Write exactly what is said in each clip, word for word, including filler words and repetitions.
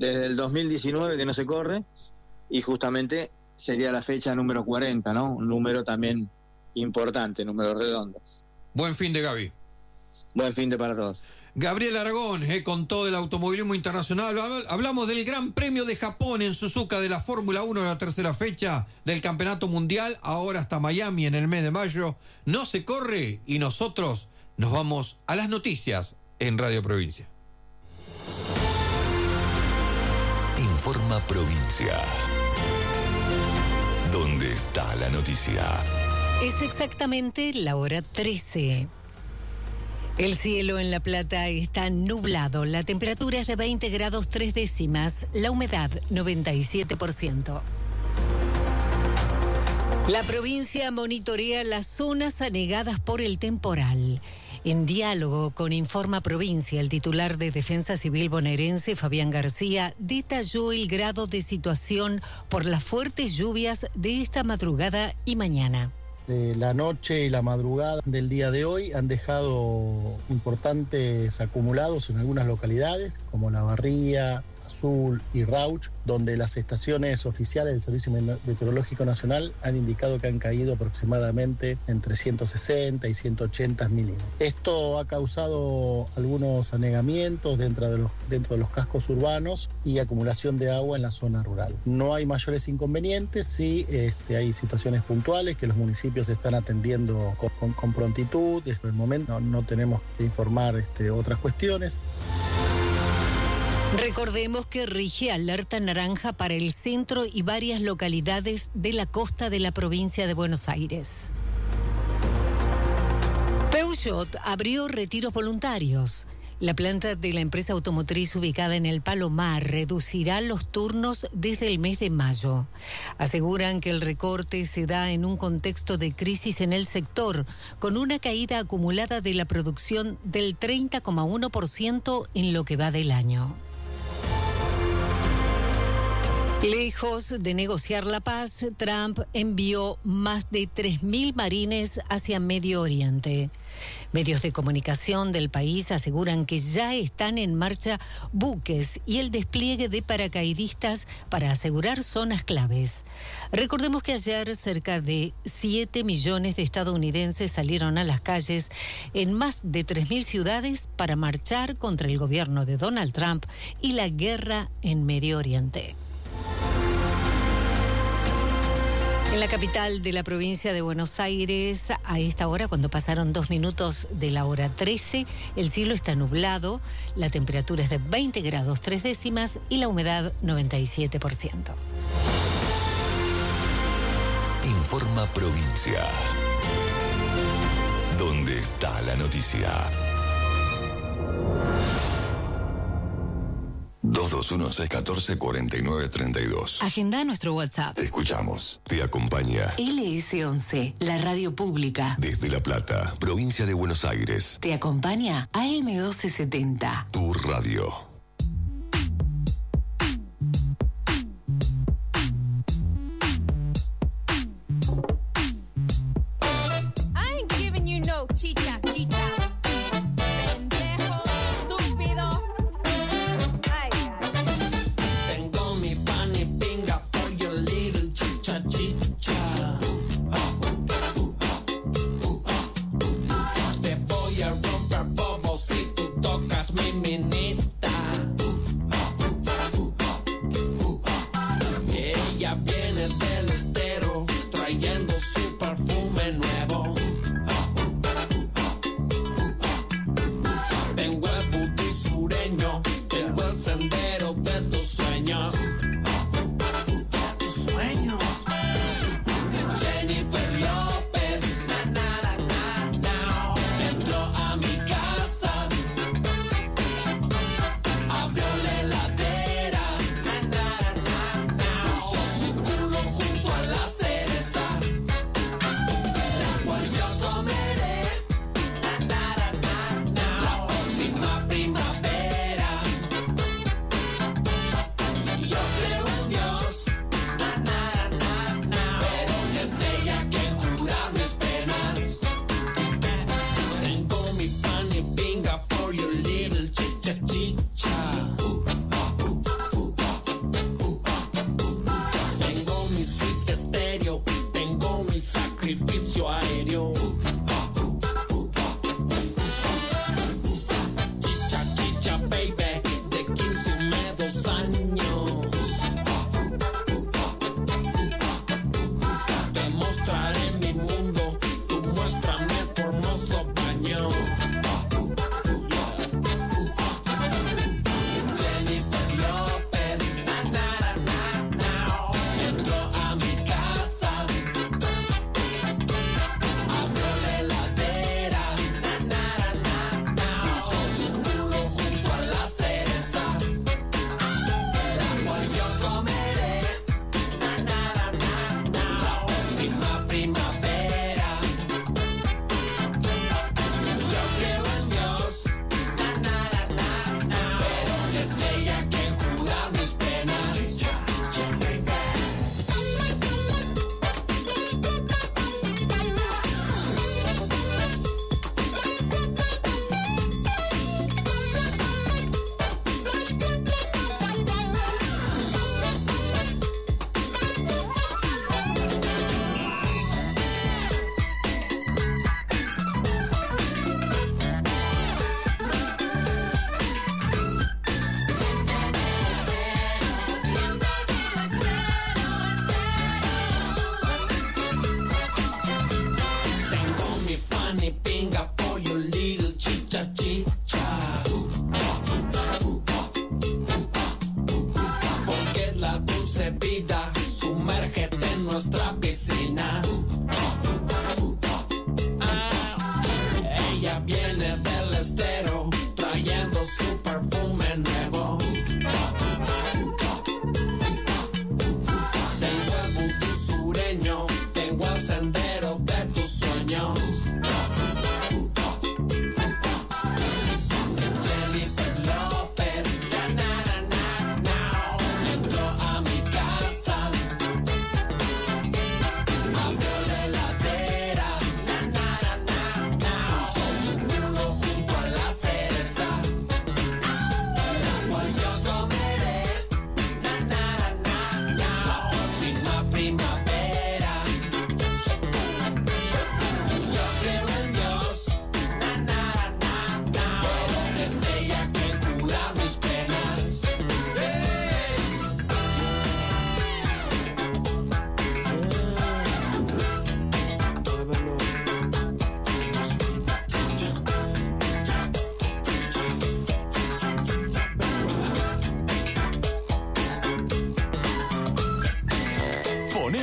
desde el dos mil diecinueve que no se corre, y justamente sería la fecha número cuarenta, ¿no? Un número también importante, número redondo. Buen fin de Gaby. Buen fin de para todos. Gabriel Aragón, eh, con todo el automovilismo internacional. Hablamos del Gran Premio de Japón en Suzuka de la Fórmula uno, la tercera fecha del Campeonato Mundial, ahora hasta Miami en el mes de mayo. No se corre y nosotros nos vamos a las noticias en Radio Provincia. Informa Provincia. ¿Dónde está la noticia? Es exactamente la hora trece. El cielo en La Plata está nublado, la temperatura es de veinte grados tres décimas, la humedad noventa y siete por ciento. La provincia monitorea las zonas anegadas por el temporal. En diálogo con Informa Provincia, el titular de Defensa Civil bonaerense, Fabián García, detalló el grado de situación por las fuertes lluvias de esta madrugada y mañana. Eh, la noche y la madrugada del día de hoy han dejado importantes acumulados en algunas localidades, como La Barría, Azul y Rauch, donde las estaciones oficiales del Servicio Meteorológico Nacional han indicado que han caído aproximadamente entre ciento sesenta y ciento ochenta milímetros. Esto ha causado algunos anegamientos dentro de los, dentro de los cascos urbanos y acumulación de agua en la zona rural. No hay mayores inconvenientes, sí este, hay situaciones puntuales que los municipios están atendiendo con, con, con prontitud. Por el momento no, no tenemos que informar este, otras cuestiones. Recordemos que rige alerta naranja para el centro y varias localidades de la costa de la provincia de Buenos Aires. Peugeot abrió retiros voluntarios. La planta de la empresa automotriz ubicada en el Palomar reducirá los turnos desde el mes de mayo. Aseguran que el recorte se da en un contexto de crisis en el sector, con una caída acumulada de la producción del treinta coma uno por ciento en lo que va del año. Lejos de negociar la paz, Trump envió más de tres mil marines hacia Medio Oriente. Medios de comunicación del país aseguran que ya están en marcha buques y el despliegue de paracaidistas para asegurar zonas claves. Recordemos que ayer cerca de siete millones de estadounidenses salieron a las calles en más de tres mil ciudades para marchar contra el gobierno de Donald Trump y la guerra en Medio Oriente. En la capital de la provincia de Buenos Aires, a esta hora, cuando pasaron dos minutos de la hora trece, el cielo está nublado, la temperatura es de veinte grados tres décimas y la humedad noventa y siete por ciento. Informa Provincia. ¿Dónde está la noticia? dos dos uno, seis uno cuatro, cuatro nueve tres dos. Agenda nuestro WhatsApp. Te escuchamos. Te acompaña L S once, la radio pública. desde La Plata, provincia de Buenos Aires. Te acompaña A M doce setenta. Tu radio. I ain't giving you no chicha, chicha. Pendejo, estúpido. Ay, ay. Tengo mi pan y pinga for your little chicha, chicha. Te voy a romper bobo si tú tocas mi minita.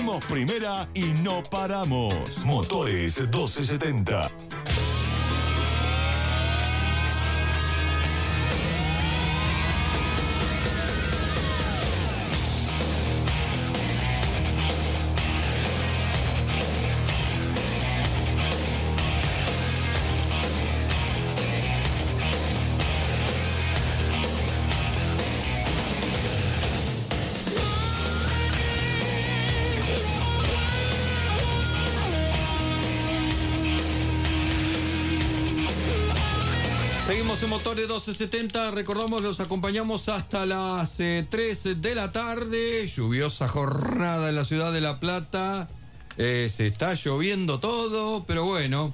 Somos primera y no paramos. Motores doce setenta. Seguimos en Motores doce setenta, recordamos, los acompañamos hasta las eh, tres de la tarde, lluviosa jornada en la ciudad de La Plata, eh, se está lloviendo todo, pero bueno,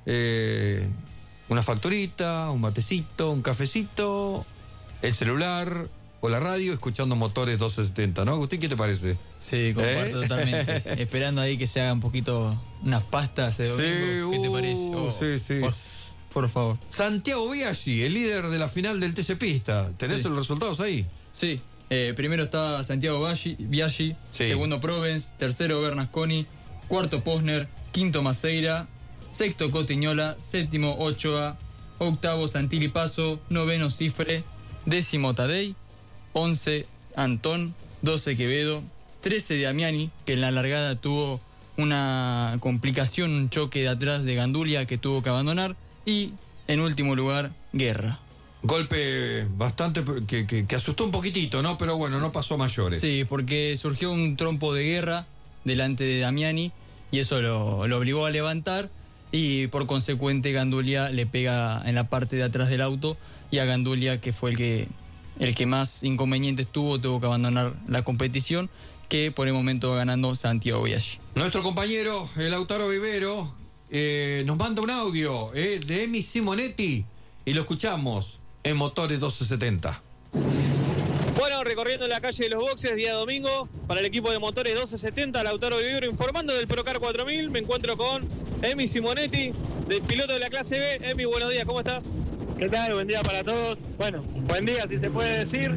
eh, una facturita, un matecito, un cafecito, el celular o la radio, escuchando Motores doce setenta, ¿no, Agustín? ¿Qué te parece? Sí, comparto ¿Eh? totalmente, esperando ahí que se haga un poquito unas pastas de domingo, Sí, ¿qué te uh, parece? Oh, sí, sí. Por, por favor. Santiago Biaggi, el líder de la final del T C Pista. ¿Tenés Sí. los resultados ahí? Sí, eh, primero está Santiago Biaggi, Biaggi Sí. segundo Provence, tercero Bernasconi, cuarto Posner, quinto Maceira, sexto Cotiñola, séptimo Ochoa, octavo Santilli Paso, noveno Cifre, décimo Tadei, once Antón, doce Quevedo, trece Damiani, que en la largada tuvo una complicación, un choque de atrás de Gandulia que tuvo que abandonar, y en último lugar Guerra. Golpe bastante que, que, que asustó un poquitito, ¿no? Pero bueno, no pasó a mayores. Sí, porque surgió un trompo de Guerra delante de Damiani y eso lo, lo obligó a levantar y por consecuente Gandulia le pega en la parte de atrás del auto y a Gandulia, que fue el que, el que más inconvenientes tuvo, tuvo que abandonar la competición, que por el momento va ganando Santiago Biaggi. Nuestro compañero, el Lautaro Vivero, eh, nos manda un audio eh, de Emi Simonetti y lo escuchamos en Motores doce setenta. Bueno, recorriendo la calle de los boxes, día domingo, para el equipo de Motores doce setenta, Lautaro Vivero informando del Procar cuatro mil. Me encuentro con Emi Simonetti, del piloto de la clase B. Emi, buenos días, ¿cómo estás? ¿Qué tal? Buen día para todos. Bueno, buen día si se puede decir.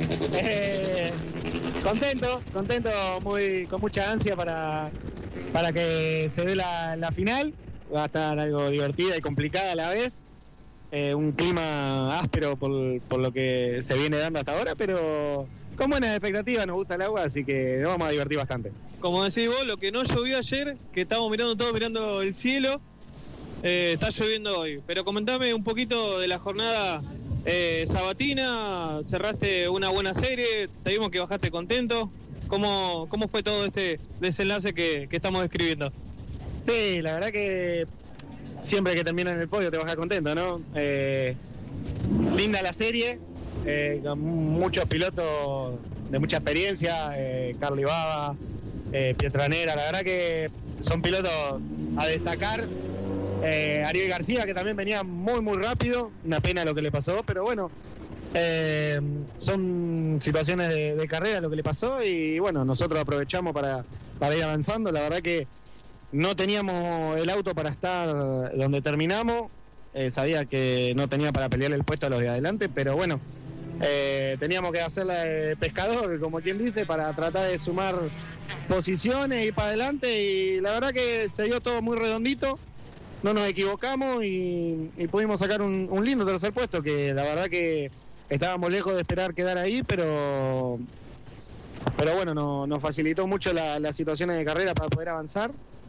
Eh, contento, contento, muy, con mucha ansia para, para que se dé la, la final. Va a estar algo divertida y complicada a la vez. Eh, un clima áspero por, por lo que se viene dando hasta ahora, pero con buenas expectativas, nos gusta el agua, así que nos vamos a divertir bastante. Como decís vos, lo que no llovió ayer, que estábamos mirando todos mirando el cielo, eh, está lloviendo hoy. Pero comentame un poquito de la jornada eh, sabatina, cerraste una buena serie, te vimos que bajaste contento. ¿Cómo, cómo fue todo este desenlace que, que estamos describiendo? Sí, la verdad que siempre que termina en el podio te bajas contento, ¿no? Eh, linda la serie, eh, con muchos pilotos de mucha experiencia, eh, Carly Baba, eh, Pietranera, la verdad que son pilotos a destacar. Eh, Ariel García, que también venía muy muy rápido, una pena lo que le pasó, pero bueno, eh, son situaciones de, de carrera lo que le pasó y bueno, nosotros aprovechamos para, para ir avanzando. La verdad que no teníamos el auto para estar donde terminamos, eh, sabía que no tenía para pelearle el puesto a los de adelante, pero bueno, eh, teníamos que hacerla de pescador, como quien dice, para tratar de sumar posiciones y ir para adelante, y la verdad que se dio todo muy redondito, no nos equivocamos y, y pudimos sacar un, un lindo tercer puesto, que la verdad que estábamos lejos de esperar quedar ahí, pero, pero bueno, no, nos facilitó mucho la, las situaciones de carrera para poder avanzar.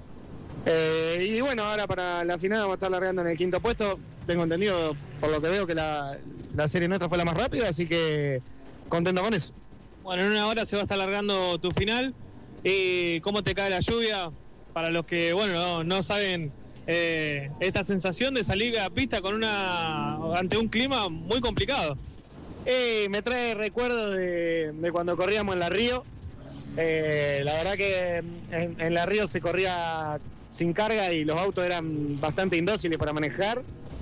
Eh, y bueno, ahora para la final vamos a estar largando en el quinto puesto. Tengo entendido, por lo que veo, que la, la serie nuestra fue la más rápida, así que contento con eso. Bueno, en una hora se va a estar largando tu final. ¿Y cómo te cae la lluvia? Para los que, bueno, no, no saben, eh, esta sensación de salir a la pista con una ante un clima muy complicado. Eh, me trae recuerdos de, de cuando corríamos en la Río. Eh, la verdad que en, en la Río se corría sin carga y los autos eran bastante indóciles para manejar.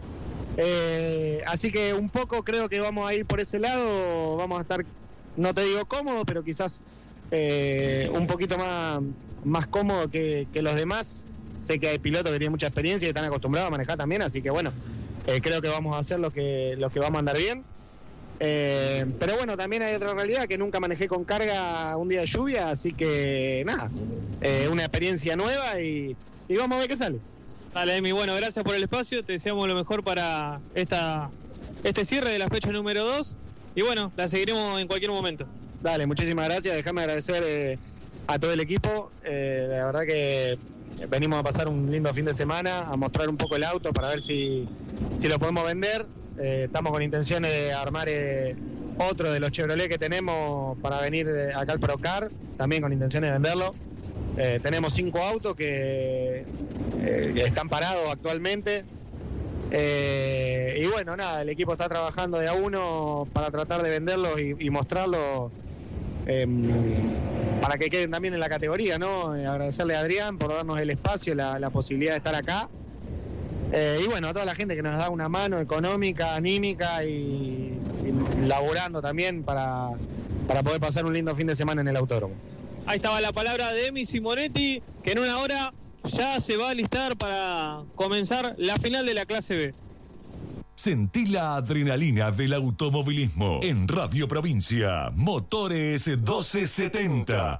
Eh, así que un poco creo que vamos a ir por ese lado, vamos a estar, no te digo cómodo, pero quizás eh, un poquito más, más cómodo que, que los demás. Sé que hay pilotos que tienen mucha experiencia y están acostumbrados a manejar también, así que bueno, eh, creo que vamos a hacer lo que, lo que vamos a andar bien. Eh, pero bueno, también hay otra realidad, que nunca manejé con carga un día de lluvia, así que nada, eh, una experiencia nueva y, y vamos a ver qué sale. Dale, Emi, bueno, gracias por el espacio, te deseamos lo mejor para esta este cierre de la fecha número dos y bueno, la seguiremos en cualquier momento. Dale, muchísimas gracias, déjame agradecer eh, a todo el equipo, eh, la verdad que venimos a pasar un lindo fin de semana, a mostrar un poco el auto para ver si, si lo podemos vender. Eh, estamos con intenciones de armar eh, otro de los Chevrolet que tenemos para venir eh, acá al Procar, también con intenciones de venderlo. Eh, tenemos cinco autos que eh, están parados actualmente. Eh, y bueno, nada, el equipo está trabajando de a uno para tratar de venderlos y, y mostrarlos eh, para que queden también en la categoría, ¿no? Eh, agradecerle a Adrián por darnos el espacio, la, la posibilidad de estar acá. Eh, y bueno, a toda la gente que nos da una mano económica, anímica y, y laburando también para, para poder pasar un lindo fin de semana en el autódromo. Ahí estaba la palabra de Emi Simonetti, que en una hora ya se va a alistar para comenzar la final de la clase B. Sentí la adrenalina del automovilismo en Radio Provincia, Motores doce setenta.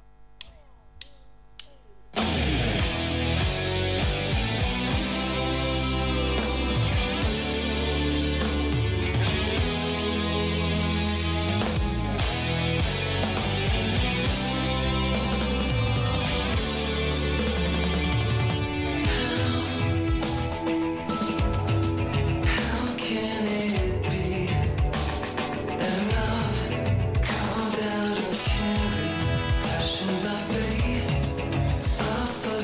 Suffer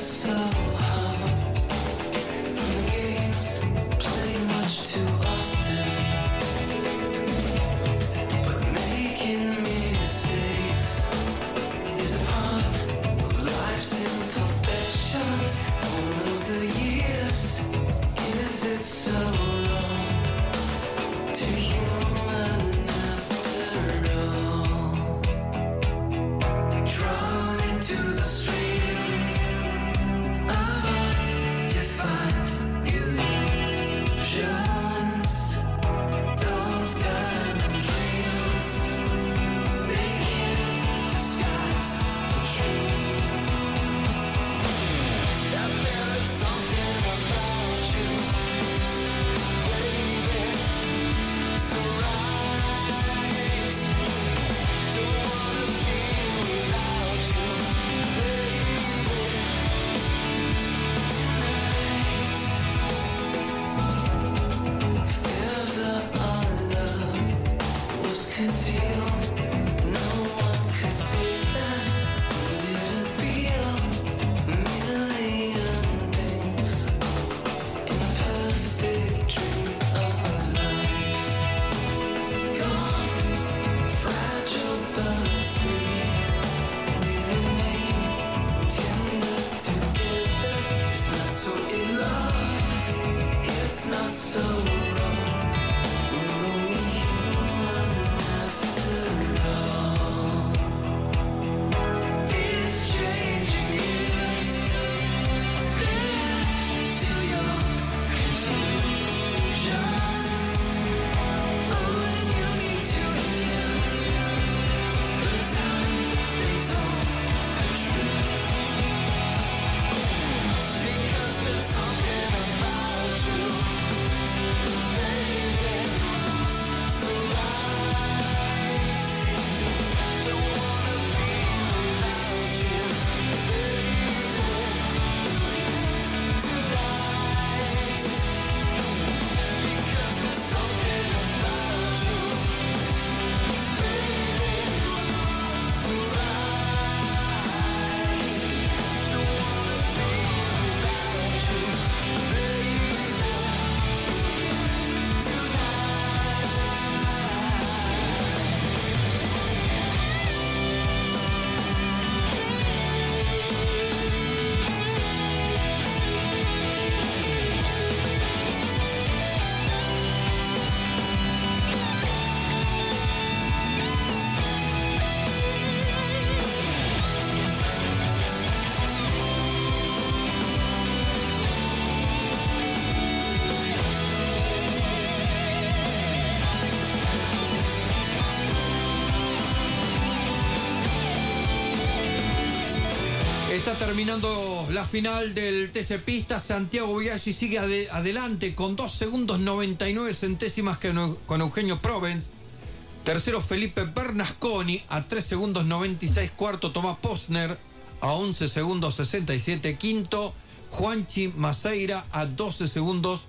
Está terminando la final del T C Pista. Santiago Biaggi sigue ade- adelante con dos segundos noventa y nueve centésimas que no- con Eugenio Provence. Tercero Felipe Bernasconi a tres segundos noventa y seis. Cuarto Tomás Posner a once segundos sesenta y siete. Quinto Juanchi Maceira a doce segundos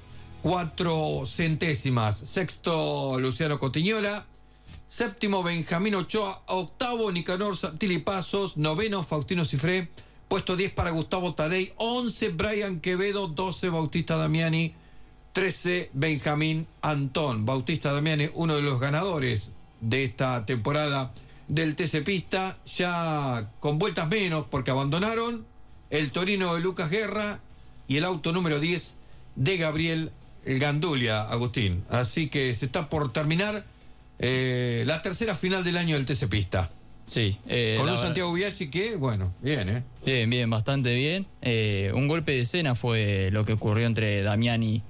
cuatro centésimas. Sexto Luciano Cotiñola. Séptimo Benjamín Ochoa. Octavo Nicanor Santilli Pasos. Noveno Faustino Cifré. Puesto diez para Gustavo Tadei. once Brian Quevedo. doce Bautista Damiani. trece Benjamín Antón. Bautista Damiani, uno de los ganadores de esta temporada del T C Pista, ya con vueltas menos porque abandonaron el Torino de Lucas Guerra y el auto número diez de Gabriel Gandulia, Agustín. Así que se está por terminar eh, la tercera final del año del T C Pista. Sí. Eh, con un verdad, Santiago Biaggi que, bueno, bien, ¿eh? Bien, bien, bastante bien. Eh, un golpe de escena fue lo que ocurrió entre Damiani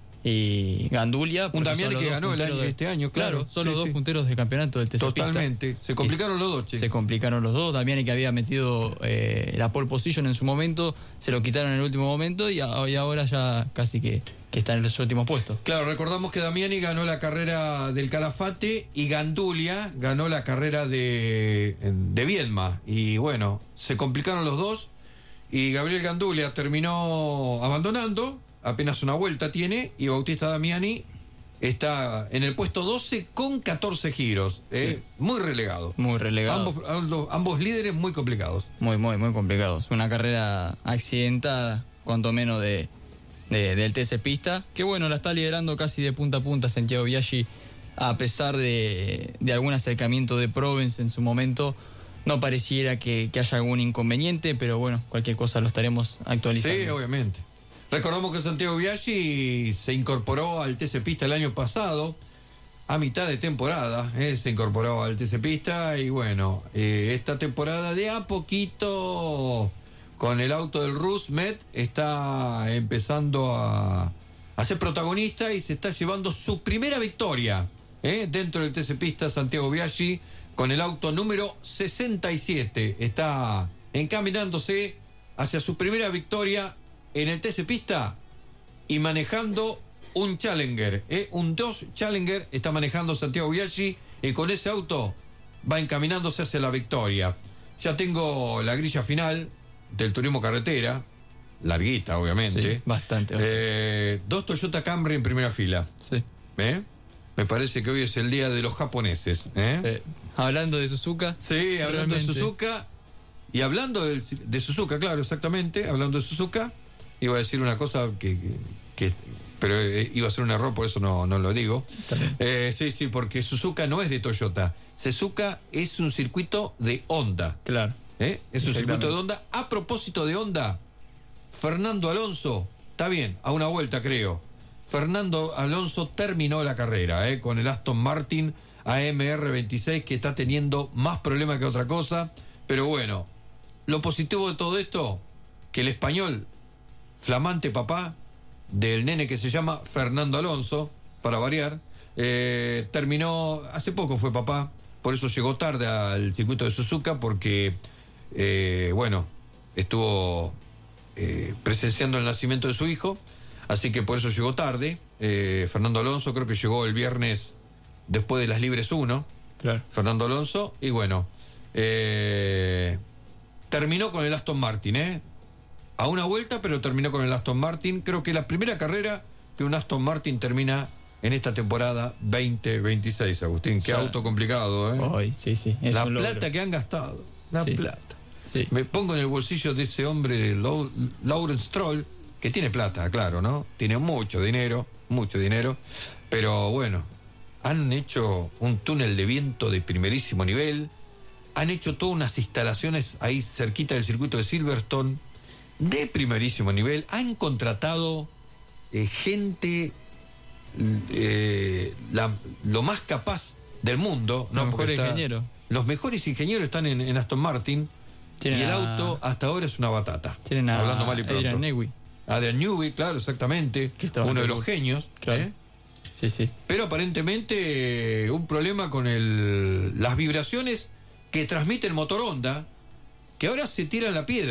y Gandulia. Un Damiani que ganó el año, de, este año, claro. Claro, son los sí, dos sí. punteros del campeonato del T C Pista. Totalmente. Se complicaron los dos, che. Se complicaron los dos. Damiani, que había metido eh, la pole position en su momento, se lo quitaron en el último momento y, a, y ahora ya casi que, que está en los últimos puestos. Claro, recordamos que Damiani ganó la carrera del Calafate y Gandulia ganó la carrera de, de Viedma. Y bueno, se complicaron los dos y Gabriel Gandulia terminó abandonando. Apenas una vuelta tiene y Bautista Damiani está en el puesto doce con catorce giros. Eh, Sí. Muy relegado. Muy relegado. Ambos, ambos, ambos líderes muy complicados. Muy, muy, muy complicados. Una carrera accidentada, cuanto menos de, de- del T C Pista, que bueno, la está liderando casi de punta a punta Santiago Biaggi, a pesar de, de algún acercamiento de Provence en su momento. No pareciera que, que haya algún inconveniente, pero bueno, cualquier cosa lo estaremos actualizando. Sí, obviamente. Recordamos que Santiago Biaggi se incorporó al T C Pista el año pasado, a mitad de temporada, eh, se incorporó al T C Pista y bueno, eh, esta temporada de a poquito con el auto del Rusmet está empezando a, a ser protagonista y se está llevando su primera victoria eh, dentro del T C Pista. Santiago Biaggi con el auto número sesenta y siete está encaminándose hacia su primera victoria en el T C Pista y manejando un Challenger, ¿eh? un dos Challenger está manejando Santiago Biaggi y con ese auto va encaminándose hacia la victoria. Ya tengo la grilla final del turismo carretera, larguita obviamente. Sí, bastante. bastante. Eh, dos Toyota Camry en primera fila. Sí. ¿Eh? Me parece que hoy es el día de los japoneses. ¿eh? Eh, hablando de Suzuka. Sí, hablando realmente. de Suzuka. Y hablando del- de Suzuka, claro, exactamente, hablando de Suzuka, iba a decir una cosa que, que- que- pero eh, iba a ser un error, por eso no, no lo digo. Eh, sí, sí, porque Suzuka no es de Toyota. Suzuka es un circuito de Honda. Claro. ¿eh? Es un Exactamente. circuito de Honda. A propósito de Honda, Fernando Alonso, está bien, a una vuelta creo. Fernando Alonso terminó la carrera ¿eh? con el Aston Martin A M R veintiséis, que está teniendo más problemas que otra cosa. Pero bueno, lo positivo de todo esto, que el español, flamante papá del nene que se llama Fernando Alonso, para variar, eh, terminó, hace poco fue papá, por eso llegó tarde al circuito de Suzuka, porque, eh, bueno, estuvo eh, presenciando el nacimiento de su hijo, así que por eso llegó tarde. Eh, Fernando Alonso creo que llegó el viernes después de las Libres uno, Claro. Fernando Alonso, y bueno, eh, terminó con el Aston Martin, ¿eh? A una vuelta, pero terminó con el Aston Martin. Creo que la primera carrera que un Aston Martin termina en esta temporada veinte veintiséis, Agustín. Qué O sea, auto complicado, ¿eh? Ay, sí, sí. es la un logro. plata que han gastado, la Sí. plata. Sí. Me pongo en el bolsillo de ese hombre, Lau- Lawrence Stroll, que tiene plata, claro, ¿no? Tiene mucho dinero, mucho dinero, pero bueno, han hecho un túnel de viento de primerísimo nivel, han hecho todas unas instalaciones ahí cerquita del circuito de Silverstone de primerísimo nivel, han contratado eh, gente eh, la- lo más capaz del mundo, ¿no? Los Porque mejores está- ingenieros. Los mejores ingenieros están en, en Aston Martin. Tienen y el a- auto hasta ahora es una batata. Tienen a Hablando mal y pronto. Adrian Newey. Adrian Newey, claro, exactamente. Que está Uno de bastante los bien. genios. Claro. ¿eh? Sí, sí. Pero aparentemente eh, un problema con el, las vibraciones que transmite el motor Honda, que ahora se tira la piedra.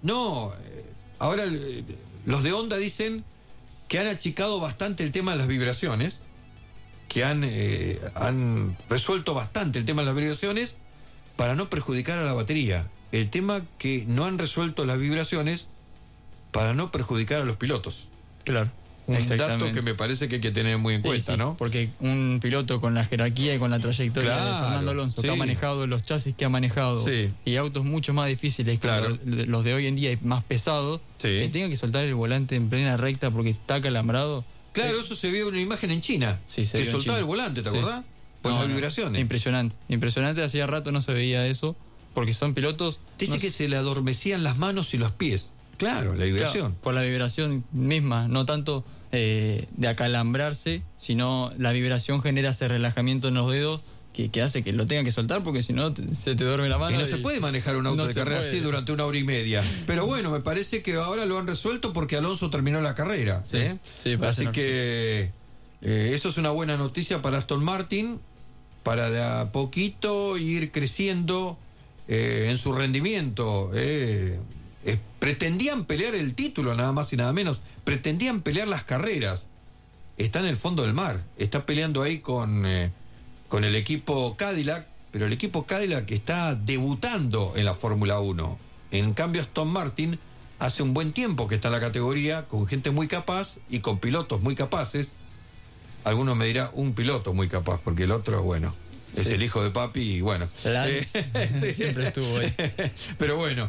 No, eh, ahora eh, los de Honda dicen que han achicado bastante el tema de las vibraciones, que han, eh, han resuelto bastante el tema de las vibraciones para no perjudicar a la batería. El tema que no han resuelto las vibraciones para no perjudicar a los pilotos. Claro. Un dato que me parece que hay que tener muy en sí, cuenta, sí, ¿no? Porque un piloto con la jerarquía y con la trayectoria claro, de Fernando Alonso, sí. que ha manejado los chasis que ha manejado, sí. y autos mucho más difíciles claro. que los, los de hoy en día y más pesados, sí. que tenga que soltar el volante en plena recta porque está calambrado. Claro, eh, eso se vio en una imagen en China, sí, se que vio soltaba en China. el volante, ¿te sí. acordás? Por no, las no, vibraciones. Impresionante, impresionante, hacía rato no se veía eso, porque son pilotos... Dice no que se le adormecían las manos y los pies. Claro, la vibración. Claro, por la vibración misma, no tanto eh, de acalambrarse, sino la vibración genera ese relajamiento en los dedos que, que hace que lo tengan que soltar porque si no te, se te duerme la mano. Y no y se puede manejar un auto no de carrera puede. así durante una hora y media. Pero bueno, me parece que ahora lo han resuelto porque Alonso terminó la carrera. Sí, ¿eh? sí, así que eh, eso es una buena noticia para Aston Martin, para de a poquito ir creciendo eh, en su rendimiento. Eh. Eh, pretendían pelear el título, nada más y nada menos. Pretendían pelear las carreras. Está en el fondo del mar. Está peleando ahí con, eh, con el equipo Cadillac, pero el equipo Cadillac está debutando en la Fórmula uno. En cambio, Aston Martin hace un buen tiempo que está en la categoría, con gente muy capaz y con pilotos muy capaces. Algunos me dirán un piloto muy capaz, porque el otro, bueno, es sí. el hijo de papi y bueno. Lance, sí. siempre estuvo ahí. Pero bueno.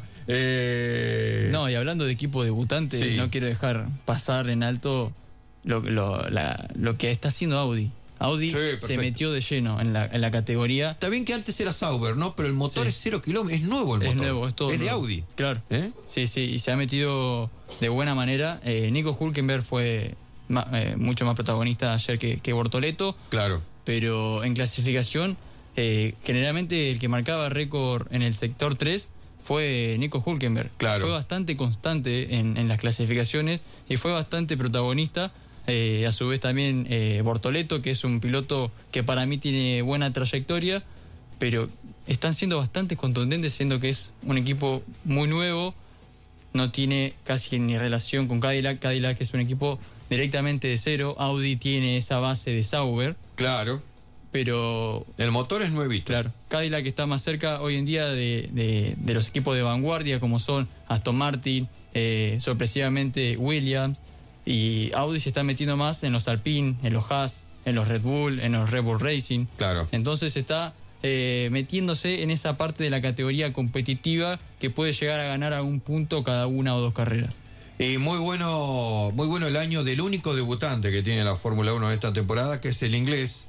Eh... No, y hablando de equipo debutante, sí. no quiero dejar pasar en alto lo, lo, la, lo que está haciendo Audi. Audi sí, se metió de lleno en la, en la categoría. Está bien que antes era Sauber, ¿no? Pero el motor sí. es cero kilómetros, es nuevo el es motor. Es nuevo, es todo. Es de nuevo. Audi. Claro. ¿Eh? Sí, sí, y se ha metido de buena manera. Eh, Nico Hülkenberg fue ma, eh, mucho más protagonista ayer que, que Bortoleto. Claro. Pero en clasificación, eh, generalmente el que marcaba récord en el sector tres fue Nico Hülkenberg. Claro. Fue bastante constante en, en las clasificaciones y fue bastante protagonista. Eh, a su vez también eh, Bortoleto, que es un piloto que para mí tiene buena trayectoria, pero están siendo bastante contundentes, siendo que es un equipo muy nuevo, no tiene casi ni relación con Cadillac. Cadillac es un equipo directamente de cero. Audi tiene esa base de Sauber. Claro. Pero el motor es nuevito. Claro. Cadillac está más cerca hoy en día de, de, de los equipos de vanguardia como son Aston Martin, eh, sorpresivamente Williams, y Audi se está metiendo más en los Alpine, en los Haas, en los Red Bull, en los Red Bull Racing. Claro. Entonces está eh, metiéndose en esa parte de la categoría competitiva que puede llegar a ganar algún punto cada una o dos carreras. Y muy bueno, muy bueno el año del único debutante que tiene la Fórmula uno en esta temporada, que es el inglés,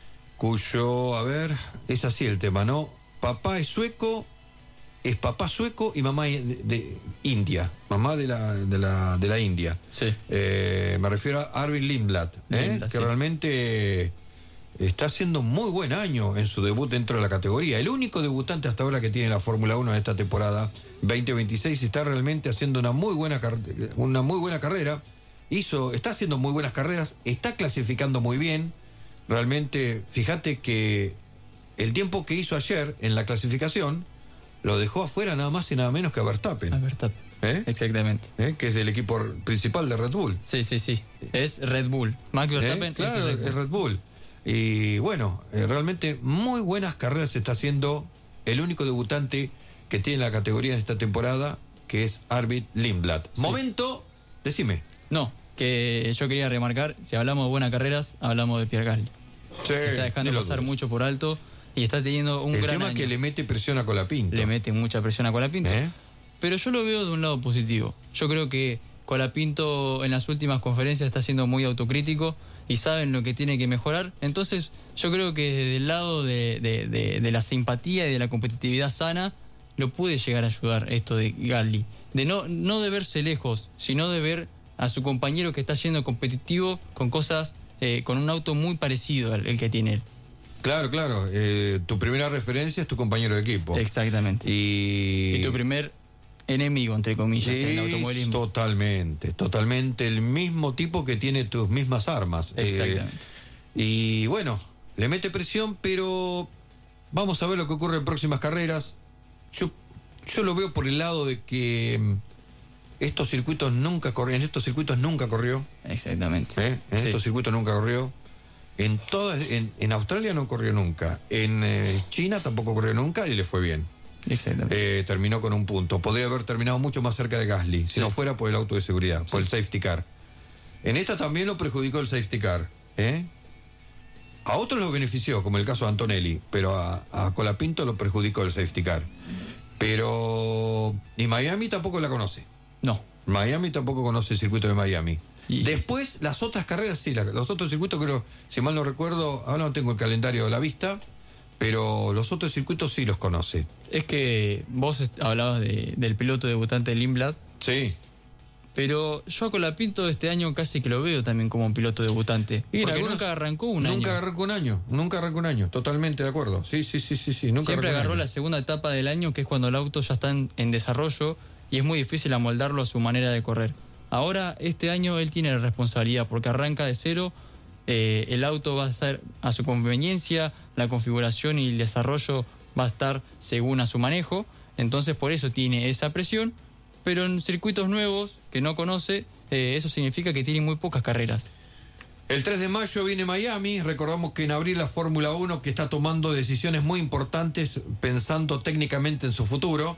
cuyo, a ver, es así el tema, ¿no? Papá es sueco, es papá sueco y mamá de, de India, mamá de la, de la, de la India. Sí. Eh, me refiero a Arvid Lindblad, ¿eh? Lindblad, que sí. realmente está haciendo un muy buen año en su debut dentro de la categoría. El único debutante hasta ahora que tiene la Fórmula uno en esta temporada veinte veintiséis, está realmente haciendo una muy buena, una muy buena carrera. Hizo, está haciendo muy buenas carreras, está clasificando muy bien. Realmente, fíjate que el tiempo que hizo ayer en la clasificación lo dejó afuera nada más y nada menos que a Verstappen. A Verstappen. ¿Eh? Exactamente. ¿Eh? Que es del equipo principal de Red Bull. Sí, sí, sí. Es Red Bull. Max Verstappen ¿Eh? Claro, es Red Bull. es Red Bull. Y bueno, eh, realmente muy buenas carreras está haciendo el único debutante que tiene la categoría en esta temporada, que es Arvid Lindblad. Sí. Momento, decime. No, que yo quería remarcar, si hablamos de buenas carreras, hablamos de Pierre Gasly. Sí, se está dejando pasar dudas. mucho por alto y está teniendo un el gran tema año. Es que le mete presión a Colapinto. Le mete mucha presión a Colapinto. ¿Eh? Pero yo lo veo de un lado positivo. Yo creo que Colapinto en las últimas conferencias está siendo muy autocrítico y saben lo que tiene que mejorar. Entonces yo creo que desde el lado de, de, de, de la simpatía y de la competitividad sana lo puede llegar a ayudar esto de Gasly. De no, no de verse lejos, sino de ver a su compañero que está siendo competitivo con cosas, eh, con un auto muy parecido al el que tiene él. Claro, claro. Eh, tu primera referencia es tu compañero de equipo. Exactamente. Y, y tu primer enemigo, entre comillas, sí, en el automovilismo. Totalmente, totalmente. El mismo tipo que tiene tus mismas armas. Exactamente. Eh, y bueno, le mete presión, pero vamos a ver lo que ocurre en próximas carreras. Yo, yo lo veo por el lado de que estos circuitos nunca corrió, en estos circuitos nunca corrió. Exactamente. ¿Eh? En Sí. estos circuitos nunca corrió. En todas, en, en Australia no corrió nunca. En eh, China tampoco corrió nunca y le fue bien. Exactamente. Eh, terminó con un punto. Podría haber terminado mucho más cerca de Gasly, si Sí. no fuera por el auto de seguridad, por el safety car. En esta también lo perjudicó el safety car. ¿eh? A otros lo benefició, como el caso de Antonelli, pero a, a Colapinto lo perjudicó el safety car. Pero... Y Miami tampoco la conoce. No. Miami tampoco conoce el circuito de Miami. Y- Después, las otras carreras, sí, la- los otros circuitos creo, si mal no recuerdo, ahora no tengo el calendario a la vista, pero los otros circuitos sí los conoce. Es que vos est- hablabas de- del piloto debutante de Lindblad, Sí. pero yo a Colapinto este año casi que lo veo también como un piloto debutante. Y en porque algunos- nunca arrancó un Nunca año. arrancó un año, nunca arrancó un año, totalmente de acuerdo. Sí, sí, sí, sí, sí, nunca Siempre arrancó un agarró año. la segunda etapa del año, que es cuando el auto ya está en, en desarrollo y es muy difícil amoldarlo a su manera de correr. Ahora, este año, él tiene la responsabilidad porque arranca de cero, eh, el auto va a estar a su conveniencia, la configuración y el desarrollo va a estar según a su manejo, entonces por eso tiene esa presión, pero en circuitos nuevos que no conoce, eh, eso significa que tiene muy pocas carreras. El tres de mayo viene Miami, recordamos que en abril la Fórmula uno que está tomando decisiones muy importantes pensando técnicamente en su futuro.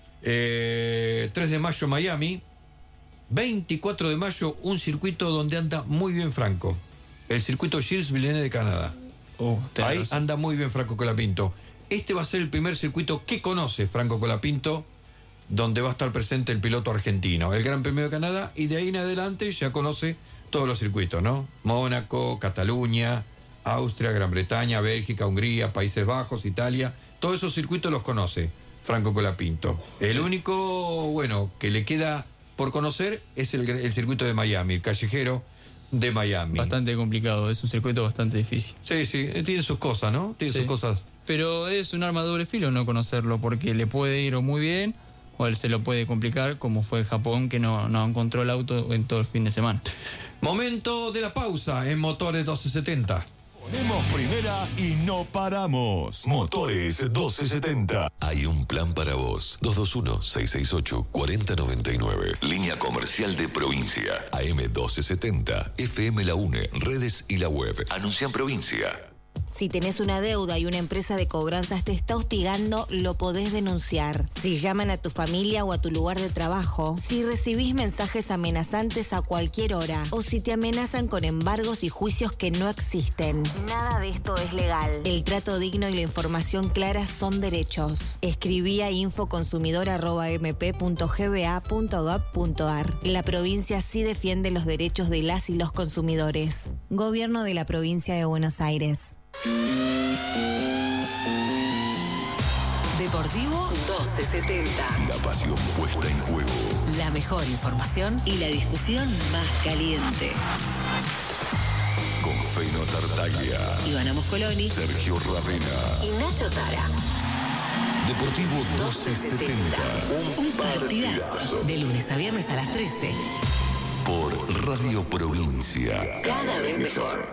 Eh, tres de mayo Miami, veinticuatro de mayo un circuito donde anda muy bien Franco, el circuito Gilles Villeneuve de Canadá. Oh, tenés Ahí razón. anda muy bien Franco Colapinto. Este va a ser el primer circuito que conoce Franco Colapinto, donde va a estar presente el piloto argentino, el Gran Premio de Canadá, y de ahí en adelante ya conoce todos los circuitos, ¿no? Mónaco, Cataluña, Austria, Gran Bretaña, Bélgica, Hungría, Países Bajos, Italia, todos esos circuitos los conoce Franco Colapinto. El único, bueno, que le queda por conocer es el, el circuito de Miami, el callejero de Miami. Bastante complicado, es un circuito bastante difícil. Sí, sí, eh, tiene sus cosas, ¿no? Tiene Sí. sus cosas. Pero es un arma de doble filo no conocerlo, porque le puede ir o muy bien o él se lo puede complicar, como fue Japón, que no, no encontró el auto en todo el fin de semana. Momento de la pausa en Motores doce setenta. Ponemos primera y no paramos. Motores doce setenta. Hay un plan para vos. dos dos uno, seis seis ocho, cuatro cero nueve nueve. Línea comercial de provincia. A M doce setenta. F M La UNE. Redes y la web. Anuncia en provincia. Si tenés una deuda y una empresa de cobranzas te está hostigando, lo podés denunciar. Si llaman a tu familia o a tu lugar de trabajo, si recibís mensajes amenazantes a cualquier hora o si te amenazan con embargos y juicios que no existen. Nada de esto es legal. El trato digno y la información clara son derechos. Escribí a infoconsumidor arroba m p punto g b a punto gov punto a r. La provincia sí defiende los derechos de las y los consumidores. Gobierno de la Provincia de Buenos Aires. Deportivo doce setenta. La pasión puesta en juego. La mejor información y la discusión más caliente. Con Feino Tartaglia. Ivana Moscoloni Sergio Ravena. y Nacho Tara. Deportivo doce setenta. Un partidazo. De lunes a viernes a las trece. Por Radio Provincia. Cada vez mejor.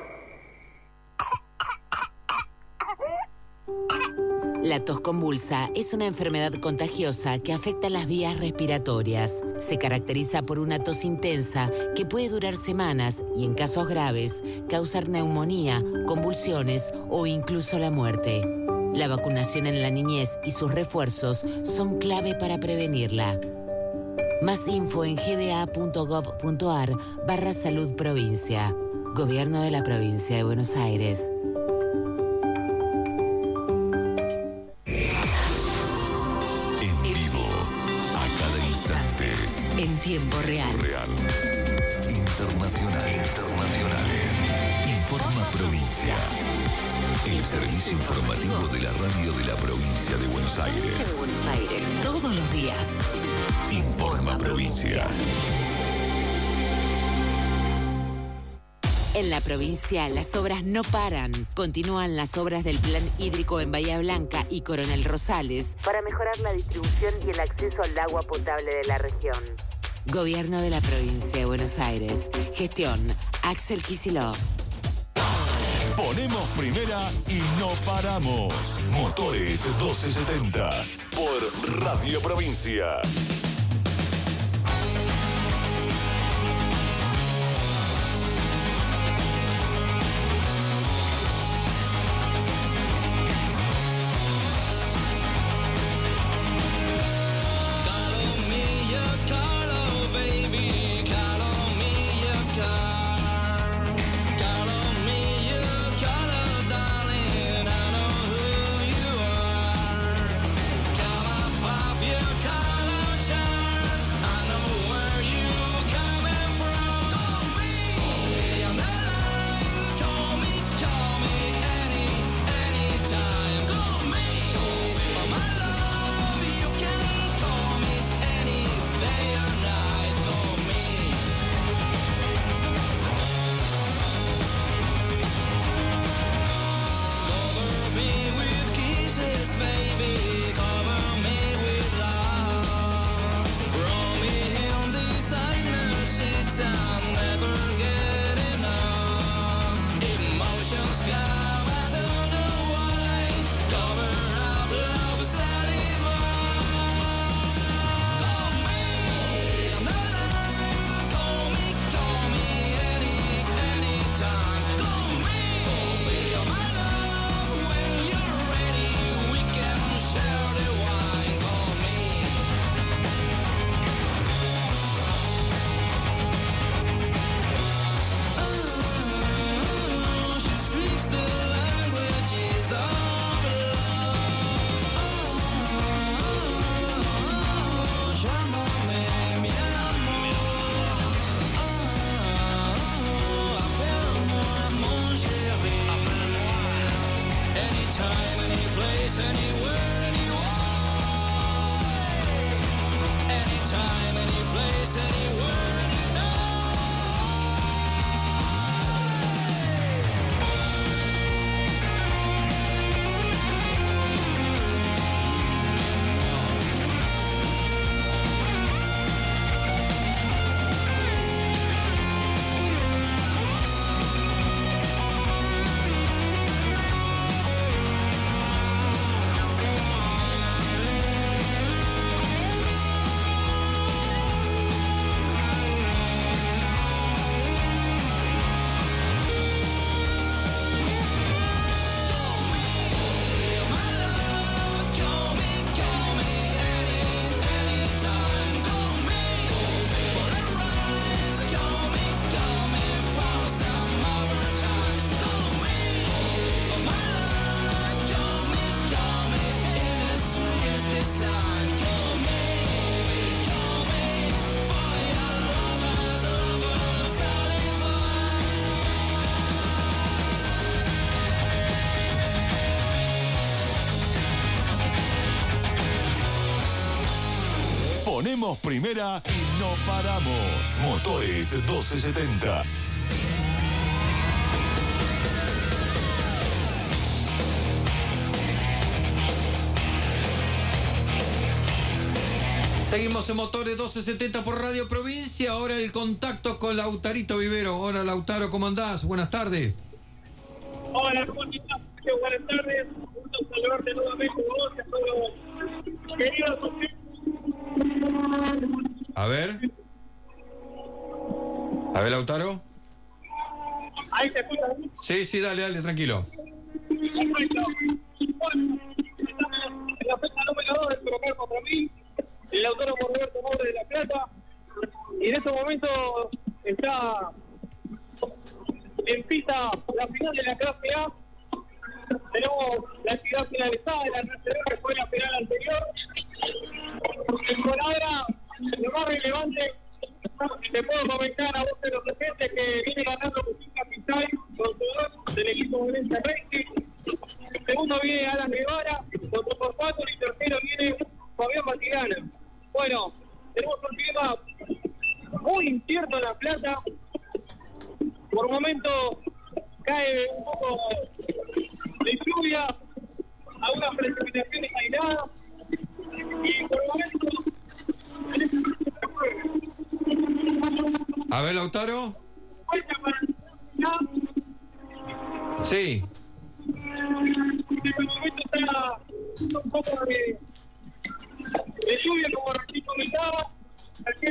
La tos convulsa es una enfermedad contagiosa que afecta las vías respiratorias. Se caracteriza por una tos intensa que puede durar semanas y, en casos graves, causar neumonía, convulsiones o incluso la muerte. La vacunación en la niñez y sus refuerzos son clave para prevenirla. Más info en g b a punto gov punto a r barra salud provincia. Gobierno de la Provincia de Buenos Aires. En vivo. A cada instante. En tiempo real. Real. Internacionales. Internacionales. Informa Provincia. El servicio informativo de la radio de la Provincia de Buenos Aires. Buenos Aires. Todos los días. Informa Provincia. En la provincia, las obras no paran. Continúan las obras del Plan Hídrico en Bahía Blanca y Coronel Rosales para mejorar la distribución y el acceso al agua potable de la región. Gobierno de la Provincia de Buenos Aires. Gestión Axel Kicillof. Ponemos primera y no paramos. Motores doce setenta. Por Radio Provincia. Ponemos primera y no paramos. Motores doce setenta. Seguimos en Motores doce setenta por Radio Provincia. Ahora el contacto con Lautarito Vivero. Hola Lautaro, ¿cómo andás? Buenas tardes. Hola, ¿cómo estás? Buenas tardes. Un gusto saludarte nuevamente vos y a todos. Queridos. A ver. A ver, Lautaro. Ahí te escuchas. Sí, sí, dale, dale, tranquilo. Perfecto. Bueno, estamos en la fecha número dos del Procar cuatro mil. El autónomo Roberto Moura de La Plata, y en estos momentos está en pista la final de la clase A. Tenemos la actividad finalizada de la clase B, que fue la final anterior. Por ahora, lo más relevante, te puedo comentar a vos de los presentes que viene ganando Agustín Capitay, con del equipo Valencia Racing. Segundo viene Alan Guevara, con por cuatro, y tercero viene Fabián Batigana. Bueno, tenemos un clima muy incierto en La Plata. Por momentos cae un poco de lluvia, algunas precipitaciones aisladas, y por momentos... A ver, Lautaro. Sí. En este momento está un poco de... de lluvia, como recién comentaba. Aquí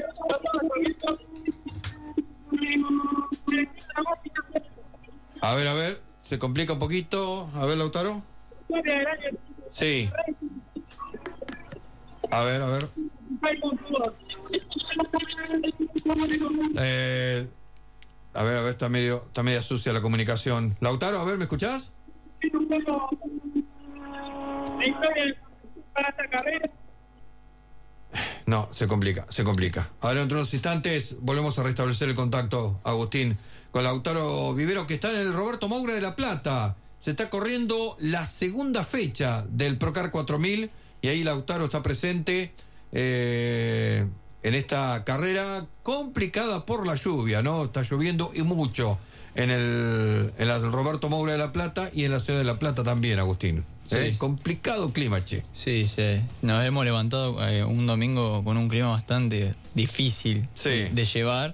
A ver, a ver, se complica un poquito. A ver, Lautaro. Sí. A ver, a ver. Eh, a ver, a ver, está medio, está media sucia la comunicación. Lautaro, a ver, ¿me escuchás? Para esta carrera. No, se complica, se complica. Ahora dentro de unos instantes volvemos a restablecer el contacto, Agustín, con Lautaro Vivero, que está en el Roberto Moura de La Plata. Se está corriendo la segunda fecha del Procar cuatro mil y ahí Lautaro está presente eh, en esta carrera complicada por la lluvia, ¿no? Está lloviendo y mucho en el, en el Roberto Moura de La Plata y en la ciudad de La Plata también, Agustín. Sí. ¿Eh? Complicado clima, che. Sí, sí. Nos hemos levantado eh, un domingo con un clima bastante difícil sí. de, de llevar.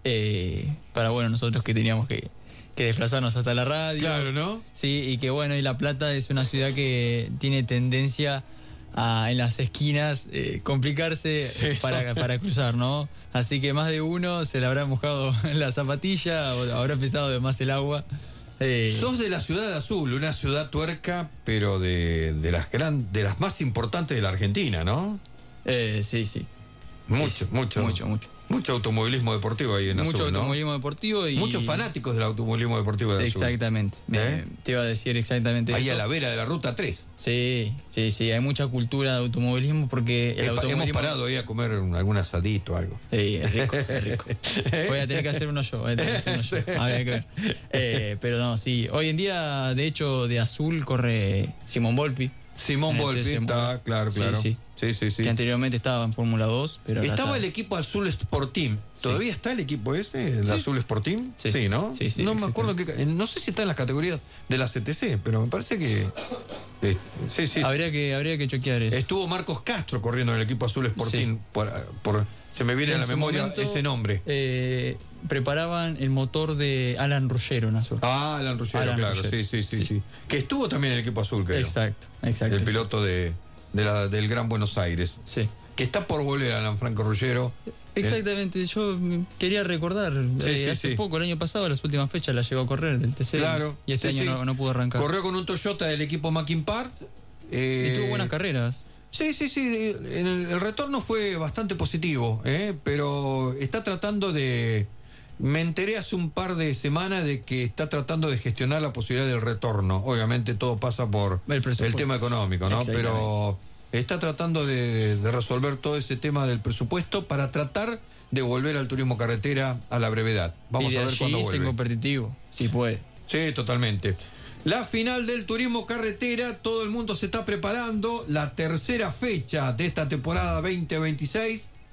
Eh, para, bueno, nosotros que teníamos que, que desplazarnos hasta la radio. Claro, ¿no? Sí, y que, bueno, y La Plata es una ciudad que tiene tendencia a, en las esquinas, eh, complicarse sí. para, para cruzar, ¿no? Así que más de uno se le habrá mojado la zapatilla o habrá pesado de más el agua. Eh, Sos de la ciudad de Azul, una ciudad tuerca, pero de, de las gran, de las más importantes de la Argentina, ¿no? Eh, sí, sí. Mucho, sí, sí. mucho. Mucho, mucho. Mucho automovilismo deportivo ahí en Azul, Mucho ¿no? automovilismo deportivo y... Muchos fanáticos del automovilismo deportivo de Azul. Exactamente. ¿Eh? Te iba a decir exactamente ahí eso. Ahí a la vera de la Ruta tres. Sí, sí, sí. Hay mucha cultura de automovilismo porque... El He, automovilismo... Hemos parado ahí a comer algún asadito o algo. Sí, es rico, es rico. Voy a tener que hacer uno yo. Voy a tener que hacer uno yo. Habría que ver. Eh, pero no, sí. Hoy en día, de hecho, de Azul corre Simón Volpi. Simón Volpi, está, claro, claro. Sí, sí. Sí, sí, sí. Que anteriormente estaba en Fórmula dos, pero estaba está... el equipo Azul Sport Team. ¿Todavía sí. está el equipo ese, el sí. Azul Sport Team? Sí, sí ¿no? Sí, sí. No me acuerdo que... No sé si está en las categorías de la C T C, pero me parece que... Eh, sí, sí. Habría que, habría que chequear eso. Estuvo Marcos Castro corriendo en el equipo Azul Sport sí. Team. Por, por, se me viene en a la memoria momento, ese nombre. Eh, preparaban el motor de Alan Ruggiero en Azul. Ah, Alan Ruggiero, Alan claro. Sí, sí, sí, sí, sí. Que estuvo también en el equipo Azul, creo. Exacto, exacto. El sí. piloto de... De la, del Gran Buenos Aires. Sí. Que está por volver Alan Franco Ruggiero. Exactamente, yo quería recordar, sí, eh, sí, hace sí. poco, el año pasado, las últimas fechas la llegó a correr del T C. Claro. Y este sí, año sí. No, no pudo arrancar. Corrió con un Toyota del equipo Mackin Park. Eh, y tuvo buenas carreras. Sí, sí, sí. El, el retorno fue bastante positivo, ¿eh? Pero está tratando de... Me enteré hace un par de semanas de que está tratando de gestionar la posibilidad del retorno. Obviamente todo pasa por el, el tema económico, ¿no? Pero... Está tratando de, de resolver todo ese tema del presupuesto para tratar de volver al turismo carretera a la brevedad. Vamos y de a ver allí cuándo vuelve. Ser competitivo, si puede. Sí, totalmente. La final del turismo carretera, todo el mundo se está preparando. La tercera fecha de esta temporada veinte veintiséis.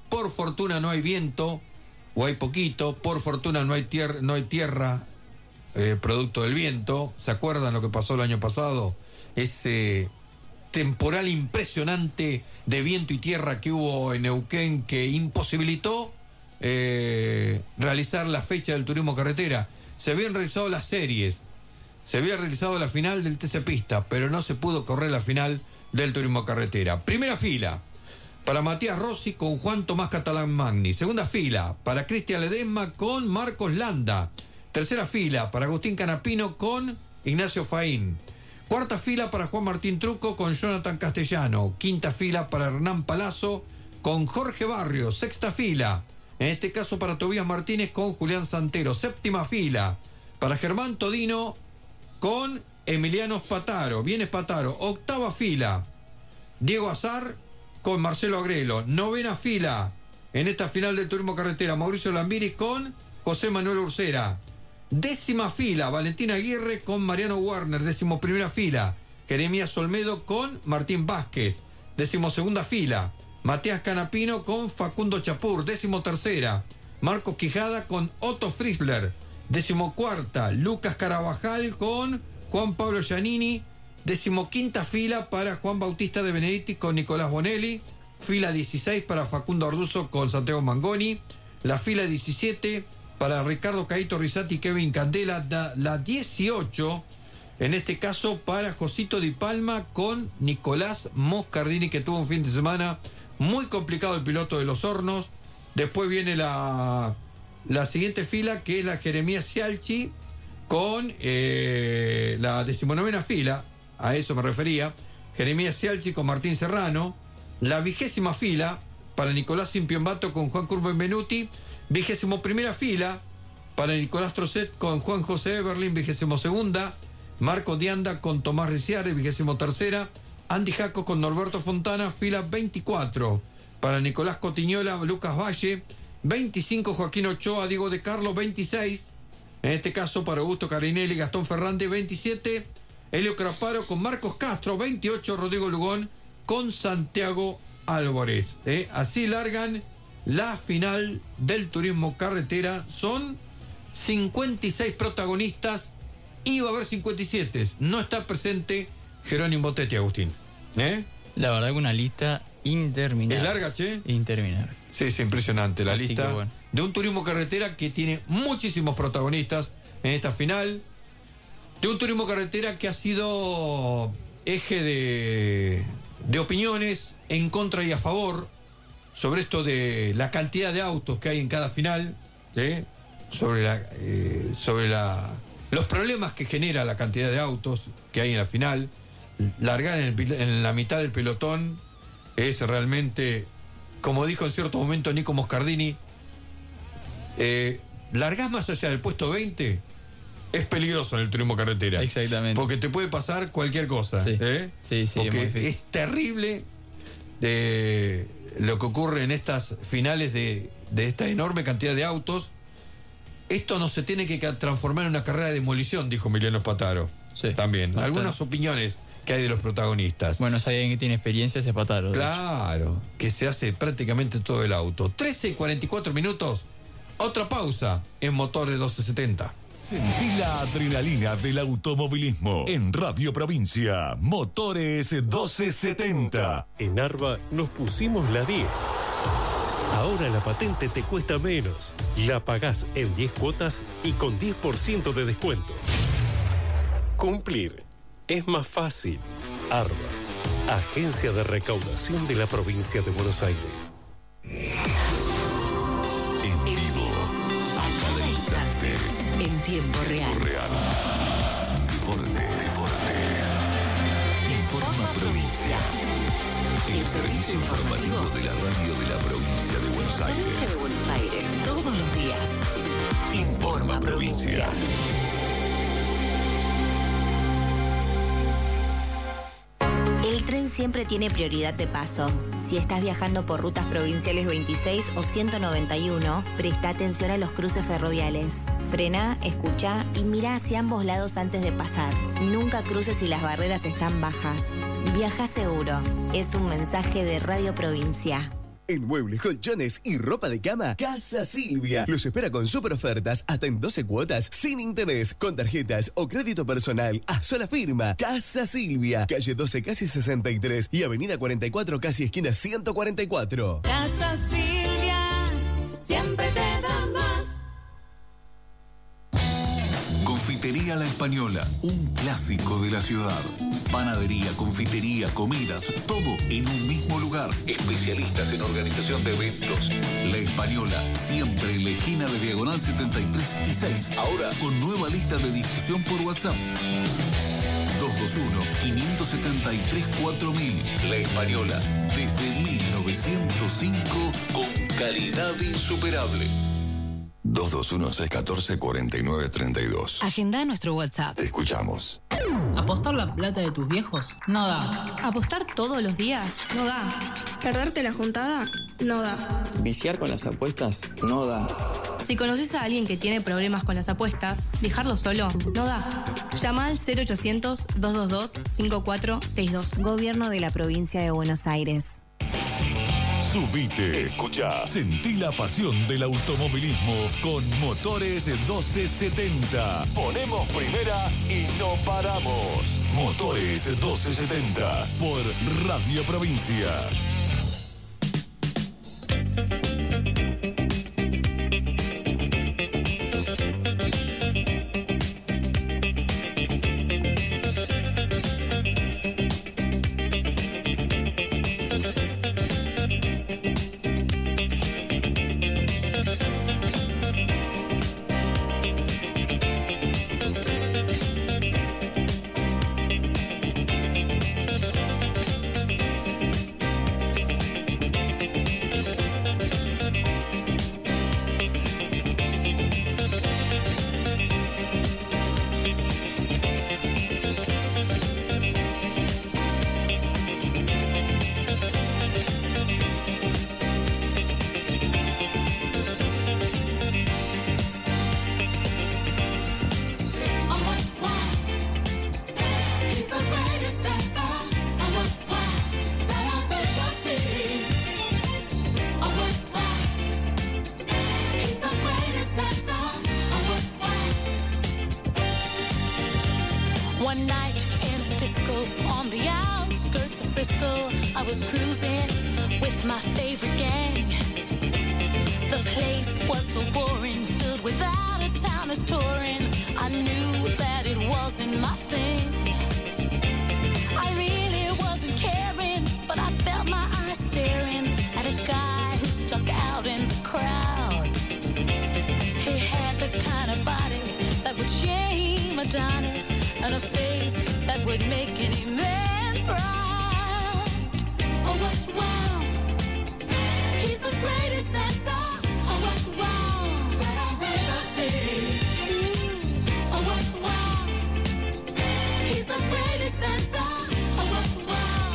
por fortuna no hay viento, o hay poquito, por fortuna no hay tierra, no hay tierra eh, producto del viento. ¿Se acuerdan lo que pasó el año pasado? Ese temporal impresionante de viento y tierra que hubo en Neuquén, que imposibilitó eh, realizar la fecha del turismo carretera. Se habían realizado las series, se había realizado la final del T C Pista, pero no se pudo correr la final del turismo carretera. Primera fila para Matías Rossi con Juan Tomás Catalán Magni. Segunda fila para Cristian Ledesma con Marcos Landa. Tercera fila para Agustín Canapino con Ignacio Faín. Cuarta fila para Juan Martín Truco con Jonathan Castellano. Quinta fila para Hernán Palazzo con Jorge Barrios. Sexta fila, en este caso para Tobías Martínez con Julián Santero. Séptima fila para Germán Todino con Emiliano Spataro. Viene Spataro. Octava fila, Diego Azar con Marcelo Agrelo. Novena fila, en esta final del turismo carretera, Mauricio Lambiris con José Manuel Ursera. Décima fila, Valentín Aguirre con Mariano Warner. Décimo primera fila, Jeremías Olmedo con Martín Vázquez. Décimo segunda fila, Matías Canapino con Facundo Chapur. Décimo tercera, Marcos Quijada con Otto Frizzler. Décimo cuarta, Lucas Carabajal con Juan Pablo Giannini. Décimo quinta fila para Juan Bautista de Benedetti con Nicolás Bonelli. Fila dieciséis para Facundo Arduzo con Santiago Mangoni. La fila diecisiete para Ricardo Caito Rizzati y Kevin Candela. Da, la dieciocho, en este caso para Josito Di Palma con Nicolás Moscardini, que tuvo un fin de semana muy complicado, el piloto de Los Hornos. Después viene la, la siguiente fila, que es la Jeremías Cialchi con eh, la decimonovena fila, a eso me refería, Jeremías Cialchi con Martín Serrano. La vigésima fila para Nicolás Simpiombato con Juan Curvo Benvenuti. Vigésimo primera fila para Nicolás Trocet con Juan José Eberlin. Vigésimo segunda, Marco Dianda con Tomás Ricciardi. Vigésimo tercera, Andy Jaco con Norberto Fontana. Fila veinticuatro para Nicolás Cotiñola, Lucas Valle. veinticinco, Joaquín Ochoa, Diego de Carlos. veintiséis, en este caso para Augusto Carinelli, Gastón Ferrante. veintisiete, Helio Craparo con Marcos Castro. veintiocho, Rodrigo Lugón con Santiago Álvarez. ¿eh? Así largan la final del turismo carretera. Son cincuenta y seis protagonistas. Iba a haber cincuenta y siete. No está presente Jerónimo Tetti, Agustín. ¿Eh? La verdad que una lista interminable. ¿Es larga, che? Interminable. Sí, es impresionante la Así lista bueno. de un turismo carretera que tiene muchísimos protagonistas en esta final. De un turismo carretera que ha sido eje de, de opiniones en contra y a favor sobre esto de la cantidad de autos que hay en cada final, ¿sí? sobre, la, eh, sobre la, los problemas que genera la cantidad de autos que hay en la final. Largar en, el, en la mitad del pelotón es realmente, como dijo en cierto momento Nico Moscardini, eh, largás más allá del puesto veinte, es peligroso en el turismo carretera. Exactamente. Porque te puede pasar cualquier cosa. Sí, ¿eh? sí, sí. Porque es, muy es terrible de lo que ocurre en estas finales de, de esta enorme cantidad de autos. Esto no se tiene que transformar en una carrera de demolición, dijo Emiliano Spataro. Sí. También. Bastante. Algunas opiniones que hay de los protagonistas. Bueno, si hay alguien que tiene experiencia, es Spataro. Claro, que se hace prácticamente todo el auto. trece y cuarenta y cuatro minutos. Otra pausa en Motores doce setenta. Sentí la adrenalina del automovilismo en Radio Provincia. Motores doce setenta. En Arba nos pusimos la diez. Ahora la patente te cuesta menos. La pagás en diez cuotas y con diez por ciento de descuento. Cumplir es más fácil. Arba, Agencia de Recaudación de la Provincia de Buenos Aires. En vivo, a cada instante. En tiempo real. Real. Deportes. Deportes. Informa Provincia. El servicio informativo de la radio de la provincia de Buenos Aires. de Buenos Aires. Todos los días. Informa Provincia. El tren siempre tiene prioridad de paso. Si estás viajando por rutas provinciales veintiséis o ciento noventa y uno, presta atención a los cruces ferroviales. Frena, escucha y mira hacia ambos lados antes de pasar. Nunca cruces si las barreras están bajas. Viaja seguro. Es un mensaje de Radio Provincia. En muebles, colchones y ropa de cama, Casa Silvia. Los espera con super ofertas hasta en doce cuotas sin interés, con tarjetas o crédito personal a sola firma. Casa Silvia, calle doce casi sesenta y tres y avenida cuarenta y cuatro casi esquina ciento cuarenta y cuatro. Casa Silvia, siempre te da más. Confitería La Española, un clásico de la ciudad. Panadería, confitería, comidas, todo en un mismo lugar. Especialistas en organización de eventos. La Española, siempre en la esquina de Diagonal setenta y tres y seis. Ahora con nueva lista de difusión por WhatsApp. dos dos uno, cinco siete tres, cuatro mil. La Española, desde mil novecientos cinco, con calidad insuperable. dos dos uno, seis uno cuatro, cuatro nueve tres dos. Agenda nuestro WhatsApp. Te escuchamos. ¿Apostar la plata de tus viejos? No da. ¿Apostar todos los días? No da. ¿Perderte la juntada? No da. ¿Viciar con las apuestas? No da. Si conoces a alguien que tiene problemas con las apuestas, dejarlo solo no da. Llama al cero ochocientos, dos dos dos, cinco cuatro seis dos. Gobierno de la Provincia de Buenos Aires. Subite, escucha, sentí la pasión del automovilismo con Motores doce setenta. Ponemos primera y no paramos. Motores doce setenta por Radio Provincia. One night in a disco on the outskirts of Frisco, I was cruising with my favorite gang. The place was so boring, filled with out-of-towners touring. I knew that it wasn't my thing. I really wasn't caring, but I felt my eyes staring at a guy who stuck out in the crowd. He had the kind of body that would shame Adonis, and a face that would make any man proud. Oh, what wow! He's the greatest dancer. Oh, what wow! That I've ever seen. Mm. Oh, what wow! He's the greatest dancer. Oh, what wow!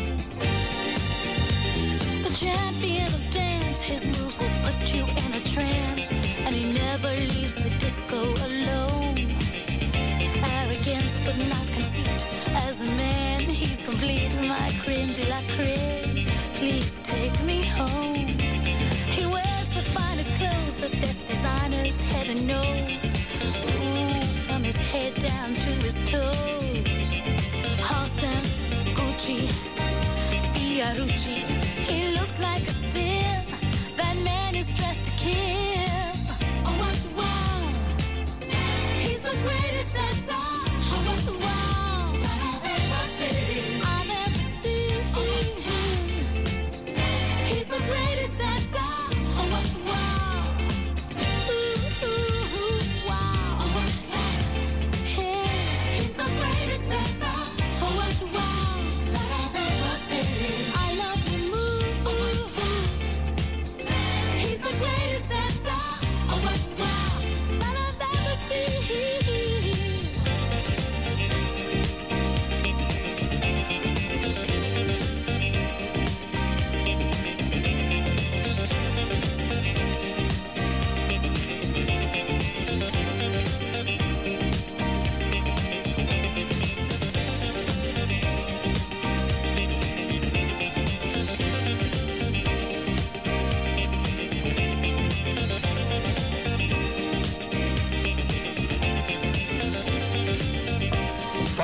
The champion of dance, his moves will put you in a trance, and he never leaves the disco alone. Arrogance but not conceit. As a man, he's complete. My creme de la creme. Please take me home. He wears the finest clothes, the best designers, heaven knows. Ooh, from his head down to his toes. Halston, Gucci, Fiorucci. He looks like a steal. That man is dressed to kill. Oh, what wow! He's the greatest dancer. Oh, what wow! That I've ever seen. I've ever seen him. He's the greatest dancer. Oh, what wow! Ooh, ooh, ooh, wow! Oh, what wow! Hey, he's the greatest dancer. Oh, what wow! That I've ever seen. I love him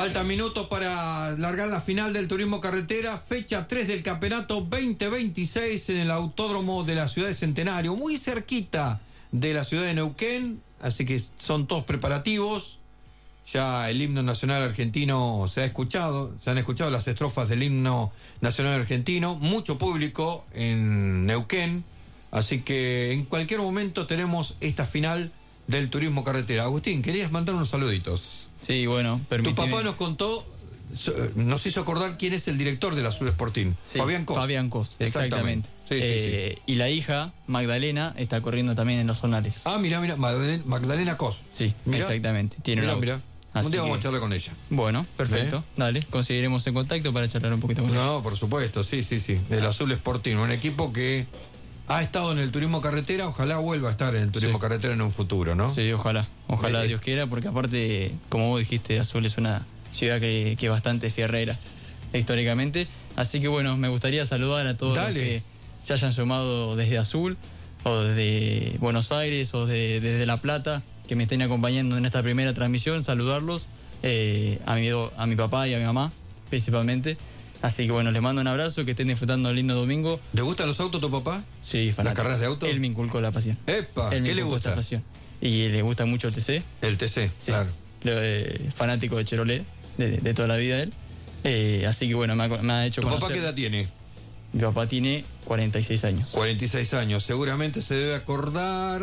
Faltan minutos para largar la final del turismo carretera, fecha tres del campeonato veinte veintiséis en el autódromo de la ciudad de Centenario, muy cerquita de la ciudad de Neuquén, así que son todos preparativos. Ya el himno nacional argentino se ha escuchado, se han escuchado las estrofas del himno nacional argentino, mucho público en Neuquén, así que en cualquier momento tenemos esta final del turismo carretera. Agustín, querías mandar unos saluditos. Sí, bueno, permíteme. Tu papá nos contó, nos hizo acordar quién es el director del Azul Sporting. Sí, Fabián Cos. Fabián Cos, exactamente. Exactamente. Sí, sí, eh, sí. Y la hija, Magdalena, está corriendo también en los zonales. Ah, mira, mira, Magdalena, Magdalena Cos. Sí, Mirá. exactamente. Tiene Mira, un auto. mira. Así Un día vamos que- a charlar con ella. Bueno, perfecto. ¿Eh? Dale, conseguiremos en contacto para charlar un poquito con ella. No, por supuesto, sí, sí, sí. El Azul Sporting, un equipo que ha estado en el turismo carretera, ojalá vuelva a estar en el turismo Sí. carretera en un futuro, ¿no? Sí, ojalá. Ojalá Eh, Dios quiera, porque aparte, como vos dijiste, Azul es una ciudad que, que es bastante fierrera históricamente. Así que bueno, me gustaría saludar a todos Dale. los que se hayan sumado desde Azul, o desde Buenos Aires, o de- desde La Plata, que me estén acompañando en esta primera transmisión, saludarlos, eh, a, mi, do- a mi papá y a mi mamá, principalmente. Así que bueno, les mando un abrazo, que estén disfrutando el lindo domingo. ¿Le gustan los autos a tu papá? Sí, fanático. ¿Las carreras de auto? Él me inculcó la pasión. Epa, Él me ¿qué le inculcó gusta? esta pasión. Y le gusta mucho el T C. El T C, Sí. claro. Eh, fanático de Chevrolet, de, de toda la vida él. Eh, así que bueno, me ha, me ha hecho ¿Tu papá conocer. qué edad tiene? Mi papá tiene cuarenta y seis años. cuarenta y seis años. Seguramente se debe acordar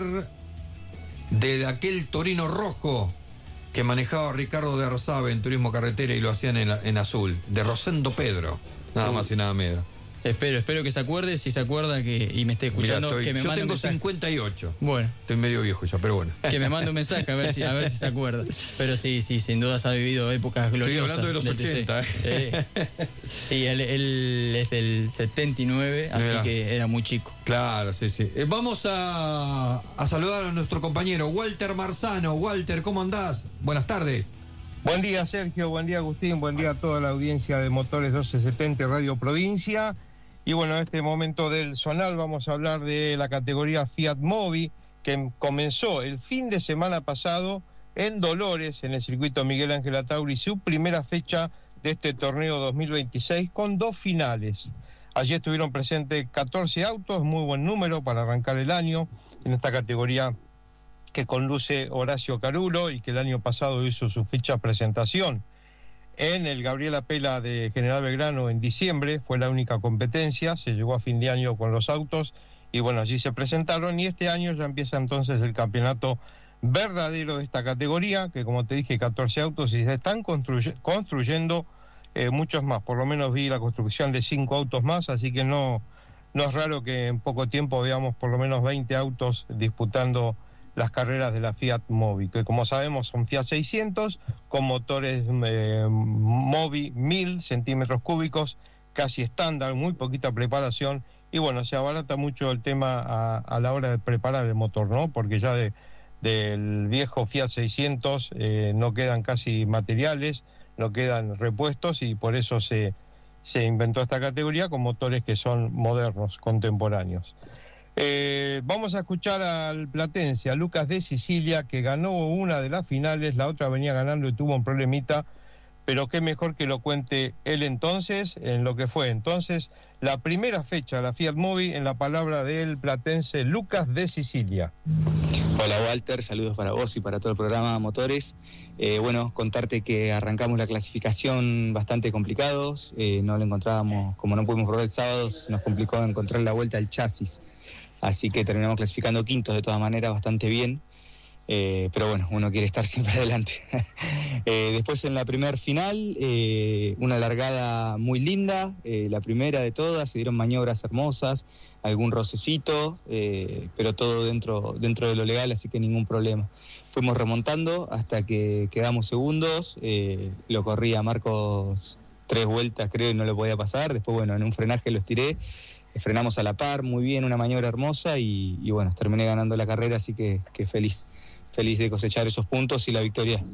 de aquel Torino rojo que manejaba Ricardo de Arzabe en turismo carretera y lo hacían en, la- en azul. De Rosendo Pedro. Nada Uh. más y nada menos. Espero, espero que se acuerde, si se acuerda que y me esté Mirá, escuchando, estoy- que me yo mande un tengo mensaje. cincuenta y ocho. Bueno, Estoy medio viejo ya, pero bueno. que me mande un mensaje a ver si, a ver si se acuerda. Pero sí, sí, sin dudas ha vivido épocas gloriosas. hablando de los del T C. ochenta, ¿eh? Sí. Sí, él, él es del setenta y nueve, así Mirá. que era muy chico. Claro, sí, sí. Eh, vamos a, a saludar a nuestro compañero Walter Marzano. Walter, ¿cómo andás? Buenas tardes. Buen día, Sergio, buen día, Agustín, buen día a toda la audiencia de Motores doce setenta Radio Provincia. Y bueno, en este momento del zonal vamos a hablar de la categoría Fiat Mobi, que comenzó el fin de semana pasado en Dolores, en el circuito Miguel Ángel Atauri, su primera fecha de este torneo dos mil veintiséis con dos finales. Allí estuvieron presentes catorce autos, muy buen número para arrancar el año en esta categoría que conduce Horacio Carulo y que el año pasado hizo su ficha presentación en el Gabriela Pela de General Belgrano en diciembre. Fue la única competencia, se llegó a fin de año con los autos y bueno, allí se presentaron y este año ya empieza entonces el campeonato verdadero de esta categoría, que como te dije, catorce autos y se están construye- construyendo eh, muchos más. Por lo menos vi la construcción de cinco autos más, así que no, no es raro que en poco tiempo veamos por lo menos veinte autos disputando las carreras de la Fiat Mobi, que como sabemos son Fiat seiscientos con motores eh, Mobi mil centímetros cúbicos, casi estándar, muy poquita preparación y bueno, se abarata mucho el tema a, a la hora de preparar el motor, ¿no? Porque ya de, del viejo Fiat seiscientos eh, no quedan casi materiales, no quedan repuestos y por eso se, se inventó esta categoría con motores que son modernos, contemporáneos. Eh, vamos a escuchar al platense, a Lucas de Sicilia, que ganó una de las finales, la otra venía ganando y tuvo un problemita, pero qué mejor que lo cuente él entonces, en lo que fue entonces la primera fecha de la Fiat Mobi, en la palabra del platense Lucas de Sicilia. Hola Walter, saludos para vos y para todo el programa Motores. Eh, bueno, contarte que arrancamos la clasificación bastante complicados, eh, no lo encontrábamos, como no pudimos correr el sábado, se nos complicó encontrar la vuelta al chasis, así que terminamos clasificando quintos de todas maneras, bastante bien, eh, pero bueno, uno quiere estar siempre adelante. eh, después en la primer final, eh, una largada muy linda, eh, la primera de todas, se dieron maniobras hermosas, algún rocecito, eh, pero todo dentro, dentro de lo legal, así que ningún problema. Fuimos remontando hasta que quedamos segundos, eh, lo corría Marcos tres vueltas creo y no lo podía pasar, después bueno, en un frenaje lo estiré, eh, frenamos a la par, muy bien, una maniobra hermosa y, y bueno, terminé ganando la carrera, así que, que feliz, feliz de cosechar esos puntos y la victoria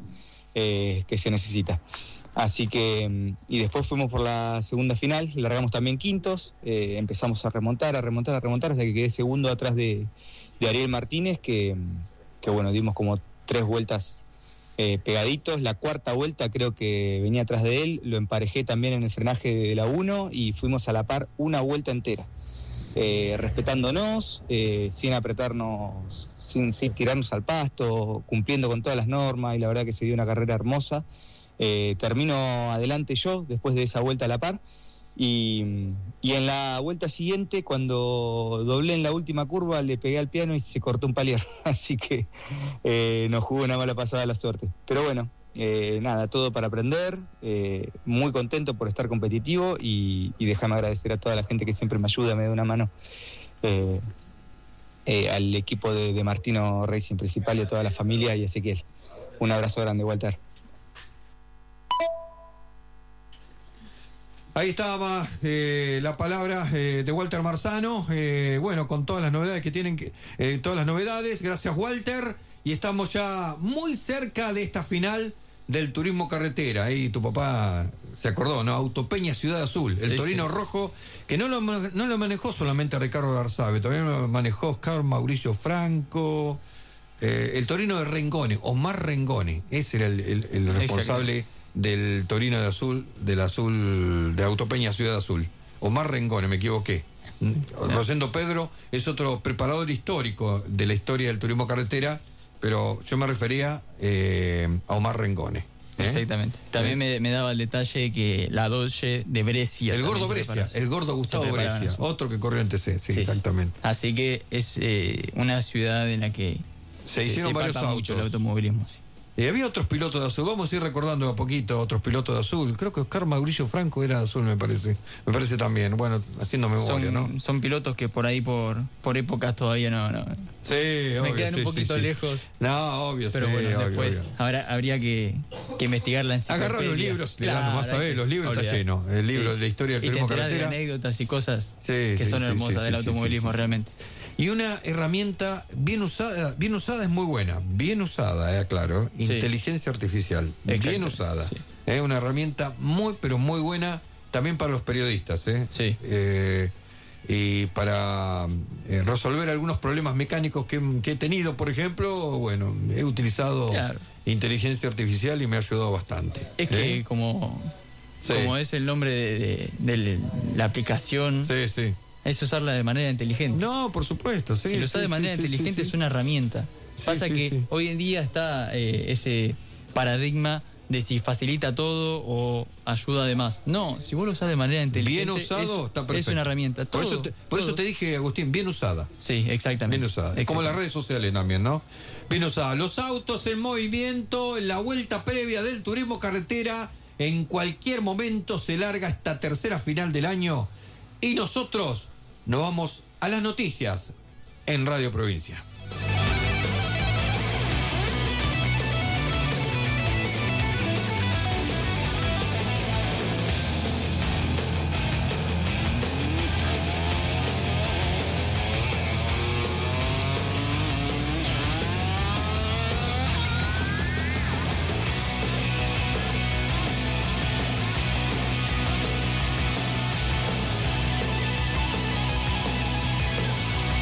eh, que se necesita. Así que, y después fuimos por la segunda final, largamos también quintos, eh, empezamos a remontar, a remontar, a remontar, hasta que quedé segundo atrás de, de Ariel Martínez, que, que bueno, dimos como tres vueltas eh, pegaditos. La cuarta vuelta creo que venía atrás de él, lo emparejé también en el frenaje de la uno y fuimos a la par una vuelta entera, eh, respetándonos, eh, sin apretarnos, sin, sin tirarnos al pasto, cumpliendo con todas las normas, y la verdad que se dio una carrera hermosa. Eh, termino adelante yo después de esa vuelta a la par. Y, y en la vuelta siguiente, cuando doblé en la última curva, le pegué al piano y se cortó un palier. Así que eh, nos jugó una mala pasada la suerte. Pero bueno, eh, nada, todo para aprender. Eh, muy contento por estar competitivo y, y déjame agradecer a toda la gente que siempre me ayuda, me da una mano. Eh, eh, al equipo de, de Martino Racing principal y a toda la familia y a Ezequiel. Un abrazo grande, Walter. Ahí estaba eh, la palabra eh, de Walter Marzano, eh, bueno, con todas las novedades que tienen, que, eh, todas las novedades, gracias Walter, y estamos ya muy cerca de esta final del turismo carretera. Ahí tu papá se acordó, ¿no? Autopeña Ciudad Azul, el sí, Torino sí. Rojo, que no lo, no lo manejó solamente Ricardo Darzabe, también lo manejó Oscar Mauricio Franco, eh, el Torino de Rengone, Omar Rengone, ese era el, el, el responsable... Exacto. Del Torino de Azul, del Azul, de Autopeña Ciudad Azul. Omar Rengone, me equivoqué. Rosendo Pedro es otro preparador histórico de la historia del turismo carretera, pero yo me refería eh, a Omar Rengone. ¿eh? Exactamente. También me, me daba el detalle que la Dolce de Brescia. El gordo Brescia, el gordo Gustavo Brescia, otro que corrió en T C, sí, sí, exactamente. Así que es eh, una ciudad en la que se, se hicieron se varios autos. Mucho el automovilismo, sí. Y había otros pilotos de azul, vamos a ir recordando a poquito otros pilotos de azul. Creo que Oscar Mauricio Franco era de azul, me parece. Me parece también, bueno, haciendo memoria, son, ¿no? Son pilotos que por ahí, por por épocas todavía no... no sí, me obvio, quedan sí, un poquito sí, sí. lejos. No, obvio, pero sí, bueno, obvio, después obvio. Habrá, habría que, que investigar la enciclopedia. Agarrar los libros, claro, vas a ver, los libros están llenos. El libro sí, de la historia del y turismo te carretera. De anécdotas y cosas sí, que sí, son sí, hermosas sí, del sí, automovilismo sí, sí, realmente. Y una herramienta bien usada, bien usada es muy buena, bien usada, eh, claro, sí. Inteligencia artificial, exacto, bien usada. Es sí. eh, una herramienta muy, pero muy buena también para los periodistas, eh. Sí. Eh, y para eh, resolver algunos problemas mecánicos que, que he tenido, por ejemplo, bueno, he utilizado claro. inteligencia artificial y me ha ayudado bastante. Es que ¿eh? como, sí. como es el nombre de, de, de la aplicación... Sí, sí. Es usarla de manera inteligente. No, por supuesto. Sí, si lo usas sí, de manera sí, inteligente sí, sí. es una herramienta. Sí, Pasa sí, que sí. hoy en día está eh, ese paradigma de si facilita todo o ayuda además. No, si vos lo usás de manera inteligente... Bien usado, es, está perfecto. Es una herramienta. Todo, por eso, te, por eso te dije, Agustín, bien usada. Sí, exactamente. Bien usada. Es como las redes sociales también, ¿no? Bien usada. Los autos en movimiento, en la vuelta previa del turismo carretera, en cualquier momento se larga esta tercera final del año y nosotros nos vamos a las noticias en Radio Provincia.